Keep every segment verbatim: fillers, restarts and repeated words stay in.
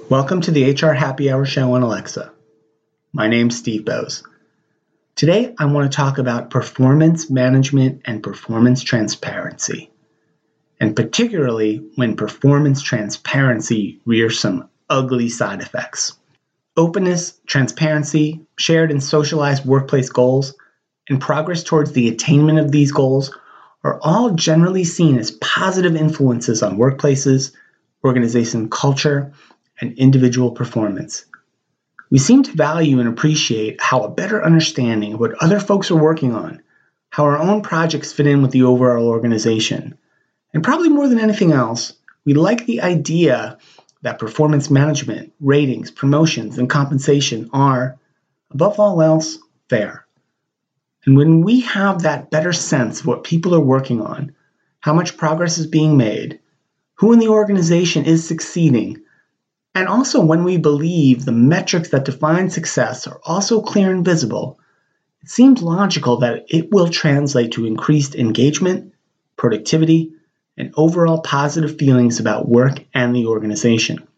Welcome to the H R Happy Hour Show on Alexa. My name's Steve Bose. Today, I want to talk about performance management and performance transparency, and particularly when performance transparency rears some ugly side effects. Openness, transparency, shared and socialized workplace goals, and progress towards the attainment of these goals are all generally seen as positive influences on workplaces, organization culture, and individual performance. We seem to value and appreciate how a better understanding of what other folks are working on, how our own projects fit in with the overall organization, and probably more than anything else, we like the idea that performance management, ratings, promotions, and compensation are, above all else, fair. And when we have that better sense of what people are working on, how much progress is being made, who in the organization is succeeding, and also when we believe the metrics that define success are also clear and visible, it seems logical that it will translate to increased engagement, productivity, and overall positive feelings about work and the organization.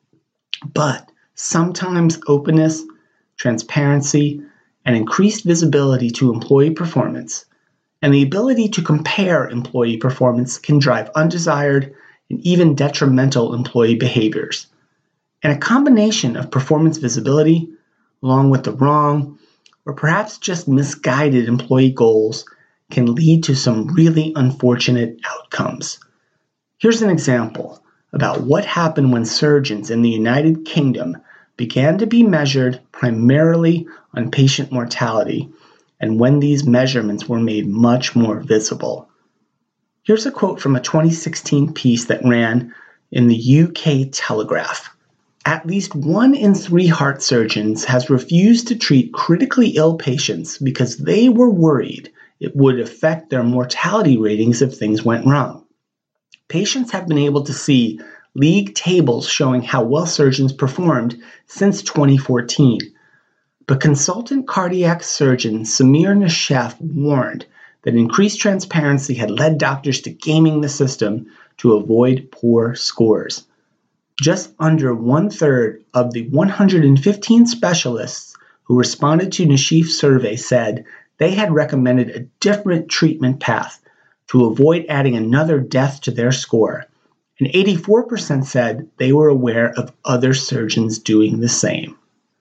But sometimes openness, transparency, and increased visibility to employee performance, and the ability to compare employee performance can drive undesired and even detrimental employee behaviors. And a combination of performance visibility, along with the wrong, or perhaps just misguided employee goals, can lead to some really unfortunate outcomes. Here's an example about what happened when surgeons in the United Kingdom began to be measured primarily on patient mortality, and when these measurements were made much more visible. Here's a quote from a twenty sixteen piece that ran in the U K Telegraph. At least one in three heart surgeons has refused to treat critically ill patients because they were worried it would affect their mortality ratings if things went wrong. Patients have been able to see league tables showing how well surgeons performed since twenty fourteen. But consultant cardiac surgeon Samir Nashef warned that increased transparency had led doctors to gaming the system to avoid poor scores. Just under one-third of the one hundred fifteen specialists who responded to Nashef's survey said they had recommended a different treatment path to avoid adding another death to their score, and eighty-four percent said they were aware of other surgeons doing the same.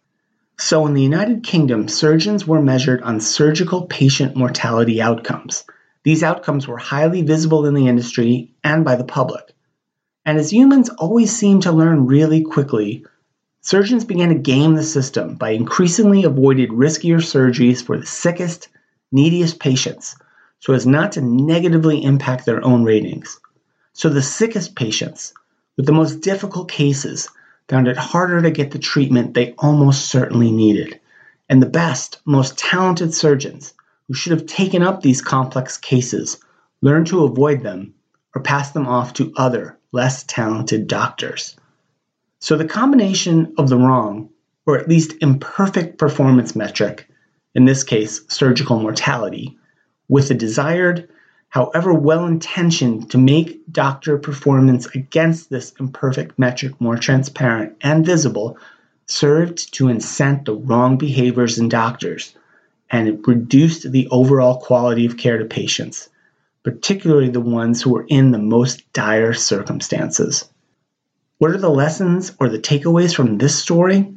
So in the United Kingdom, surgeons were measured on surgical patient mortality outcomes. These outcomes were highly visible in the industry and by the public. And as humans always seem to learn really quickly, surgeons began to game the system by increasingly avoiding riskier surgeries for the sickest, neediest patients, so as not to negatively impact their own ratings. So the sickest patients, with the most difficult cases, found it harder to get the treatment they almost certainly needed. And the best, most talented surgeons, who should have taken up these complex cases, learned to avoid them or pass them off to other, less talented doctors. So the combination of the wrong, or at least imperfect performance metric, in this case surgical mortality, with the desired, however well-intentioned, to make doctor performance against this imperfect metric more transparent and visible, served to incent the wrong behaviors in doctors, and it reduced the overall quality of care to patients, particularly the ones who were in the most dire circumstances. What are the lessons or the takeaways from this story?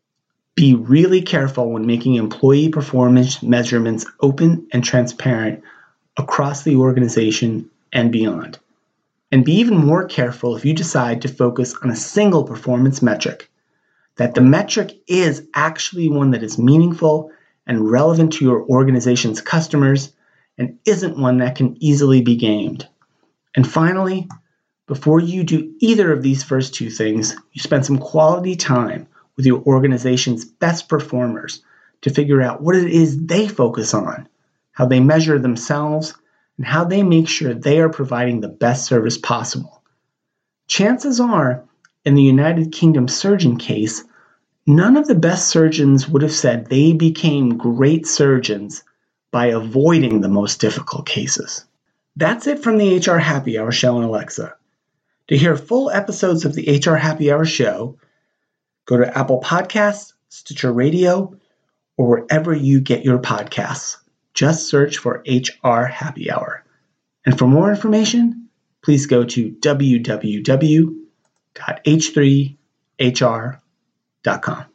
Be really careful when making employee performance measurements open and transparent across the organization and beyond. And be even more careful if you decide to focus on a single performance metric, that the metric is actually one that is meaningful and relevant to your organization's customers and isn't one that can easily be gamed. And finally, before you do either of these first two things, you spend some quality time with your organization's best performers to figure out what it is they focus on, how they measure themselves, and how they make sure they are providing the best service possible. Chances are, in the United Kingdom surgeon case, none of the best surgeons would have said they became great surgeons by avoiding the most difficult cases. That's it from the H R Happy Hour show on Alexa. To hear full episodes of the H R Happy Hour show, Go to Apple Podcasts, Stitcher Radio, or wherever you get your podcasts. Just search for H R Happy Hour. And for more information, please go to w w w dot h three h r dot com.